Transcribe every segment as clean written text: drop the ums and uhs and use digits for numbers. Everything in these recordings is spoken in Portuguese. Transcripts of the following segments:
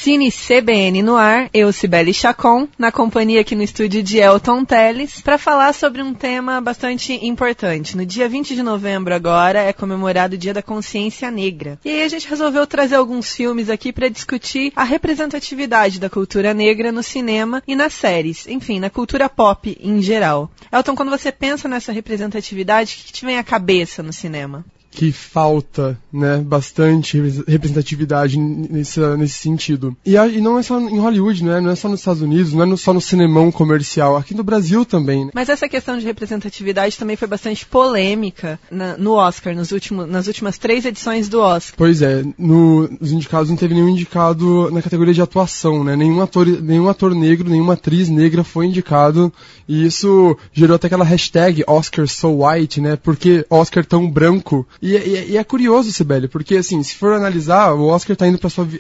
Cine CBN no ar, eu, Cibele Chacon, na companhia aqui no estúdio de Elton Teles, para falar sobre um tema bastante importante. No dia 20 de novembro agora é comemorado o Dia da Consciência Negra. E aí a gente resolveu trazer alguns filmes aqui para discutir a representatividade da cultura negra no cinema e nas séries, enfim, na cultura pop em geral. Elton, quando você pensa nessa representatividade, o que te vem à cabeça no cinema? Que falta, né, bastante representatividade nesse sentido. E não é só em Hollywood, né, não é só nos Estados Unidos, não é só no cinemão comercial, aqui no Brasil também. Mas essa questão de representatividade também foi bastante polêmica no Oscar, nas últimas 3 edições do Oscar. Pois é, nos indicados não teve nenhum indicado na categoria de atuação, né, nenhum ator negro, nenhuma atriz negra foi indicado, e isso gerou até aquela hashtag Oscar so white, né, porque Oscar tão branco. E é curioso, Cibele, porque assim, se for analisar, o Oscar tá indo pra sua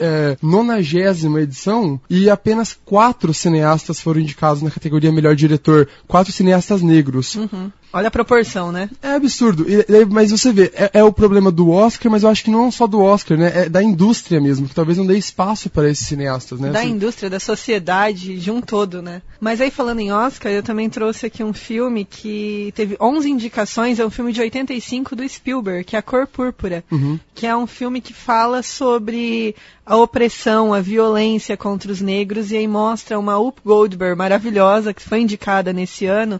90ª edição e apenas 4 cineastas foram indicados na categoria Melhor Diretor, 4 cineastas negros. Uhum. Olha a proporção, né? É absurdo. Mas você vê, é o problema do Oscar, mas eu acho que não só do Oscar, né? É da indústria mesmo, que talvez não dê espaço para esses cineastas, né? Da indústria, da sociedade, de um todo, né? Mas aí, falando em Oscar, eu também trouxe aqui um filme que teve 11 indicações, é um filme de 85 do Spielberg, que é A Cor Púrpura, que é um filme que fala sobre a opressão, a violência contra os negros, e aí mostra uma Whoopi Goldberg maravilhosa, que foi indicada nesse ano,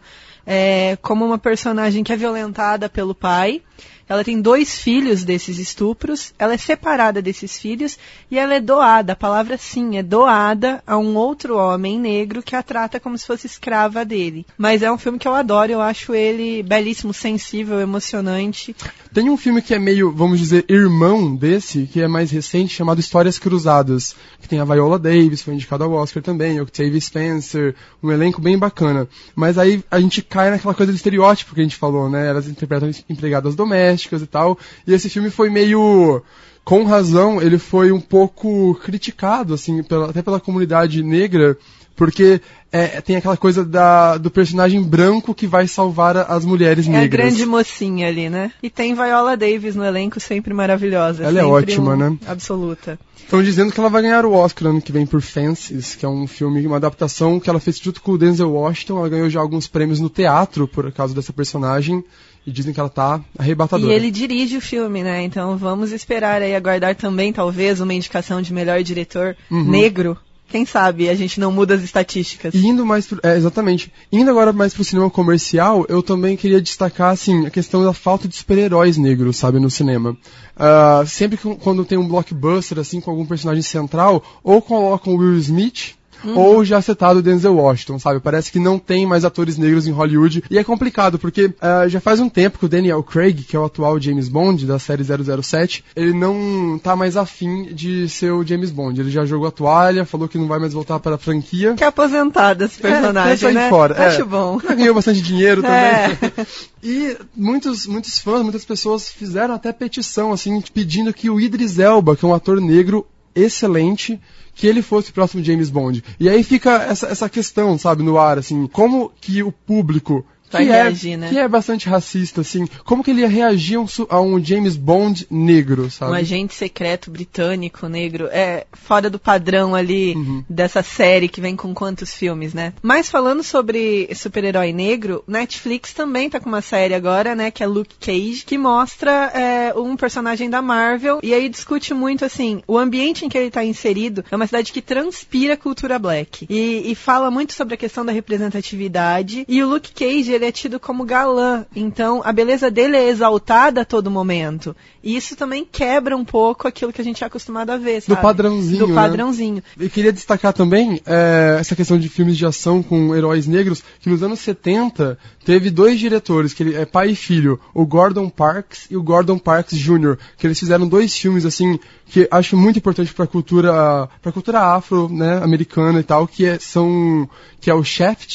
como uma personagem que é violentada pelo pai. Ela tem 2 filhos desses estupros, ela é separada desses filhos e ela é doada, a palavra sim, é doada a um outro homem negro que a trata como se fosse escrava dele. Mas é um filme que eu adoro, eu acho ele belíssimo, sensível, emocionante. Tem um filme que é meio, vamos dizer, irmão desse, que é mais recente, chamado Histórias Cruzadas, que tem a Viola Davis, foi indicada ao Oscar também, Octavia Spencer, um elenco bem bacana. Mas aí a gente cai naquela coisa do estereótipo que a gente falou, né? Elas interpretam empregadas domésticas e tal, e esse filme foi meio, com razão, ele foi um pouco criticado, assim, até pela comunidade negra, porque tem aquela coisa do personagem branco que vai salvar as mulheres negras. É a grande mocinha ali, né? E tem Viola Davis no elenco, sempre maravilhosa. Ela é ótima, né? Absoluta. Estão dizendo que ela vai ganhar o Oscar ano que vem por Fences, que é um filme, uma adaptação que ela fez junto com o Denzel Washington. Ela ganhou já alguns prêmios no teatro por causa dessa personagem. E dizem que ela tá arrebatadora. E ele dirige o filme, né? Então vamos esperar aí, aguardar também, talvez, uma indicação de melhor diretor negro. Quem sabe a gente não muda as estatísticas. E indo mais exatamente. Indo agora mais pro cinema comercial, eu também queria destacar, assim, a questão da falta de super-heróis negros, sabe, no cinema. Sempre quando tem um blockbuster, assim, com algum personagem central, ou colocam o Will Smith, ou já citado o Denzel Washington, sabe? Parece que não tem mais atores negros em Hollywood. E é complicado, porque já faz um tempo que o Daniel Craig, que é o atual James Bond da série 007, ele não tá mais afim de ser o James Bond. Ele já jogou a toalha, falou que não vai mais voltar para a franquia. Que é aposentado esse personagem, né? Fora. Acho bom. Já ganhou bastante dinheiro também. E muitos fãs, muitas pessoas fizeram até petição, assim, pedindo que o Idris Elba, que é um ator negro excelente, que ele fosse o próximo James Bond. E aí fica essa questão, sabe, no ar, assim, como que o público vai reagir, né? Que é bastante racista, assim, como que ele ia reagir a um James Bond negro, sabe? Um agente secreto britânico negro, fora do padrão ali dessa série que vem com quantos filmes, né? Mas falando sobre super-herói negro, Netflix também tá com uma série agora, né, que é Luke Cage, que mostra um personagem da Marvel, e aí discute muito, assim, o ambiente em que ele tá inserido é uma cidade que transpira cultura black, e fala muito sobre a questão da representatividade, e o Luke Cage, ele é tido como galã, então a beleza dele é exaltada a todo momento. E isso também quebra um pouco aquilo que a gente é acostumado a ver, sabe? Do padrãozinho. Do padrãozinho. Né? Eu queria destacar também essa questão de filmes de ação com heróis negros, que nos anos 70 teve 2 diretores, que ele é pai e filho, o Gordon Parks e o Gordon Parks Jr., que eles fizeram 2 filmes, assim, que acho muito importante pra cultura afro, né, americana e tal, que é o Shaft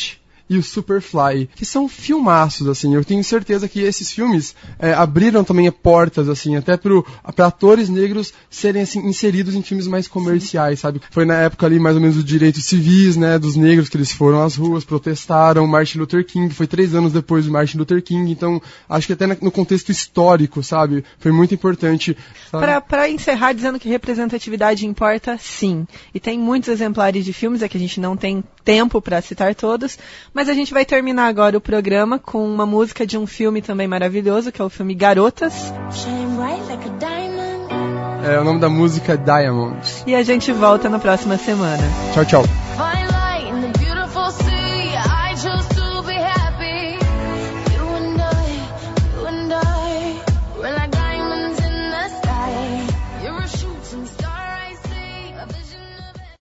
e o Superfly, que são filmaços, assim. Eu tenho certeza que esses filmes abriram também portas, assim, até para atores negros serem, assim, inseridos em filmes mais comerciais, sabe? Foi na época ali, mais ou menos, dos direitos civis, né, dos negros, que eles foram às ruas, protestaram, Martin Luther King, foi 3 anos depois do Martin Luther King, então acho que até no contexto histórico, sabe, foi muito importante. Para encerrar dizendo que representatividade importa, sim. E tem muitos exemplares de filmes, que a gente não tem tempo para citar todos, mas a gente vai terminar agora o programa com uma música de um filme também maravilhoso, que é o filme Garotas. O nome da música é Diamonds. E a gente volta na próxima semana. Tchau, tchau.